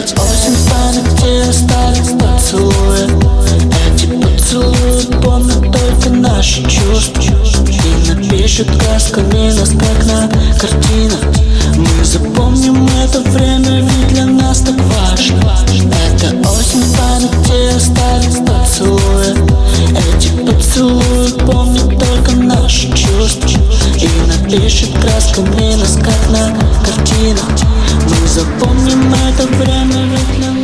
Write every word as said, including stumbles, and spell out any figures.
Это осень в памяти остались поцелуи. Эти поцелуи помнят только наши чувства и напишут красками нас, как на картинах. Мы запомним это время, ведь для нас так важно. Это осень в памяти остались поцелуи. Эти поцелуи помнят только наши чувства и напишут красками нас, как на картинах. Мы запомним это время, ведь для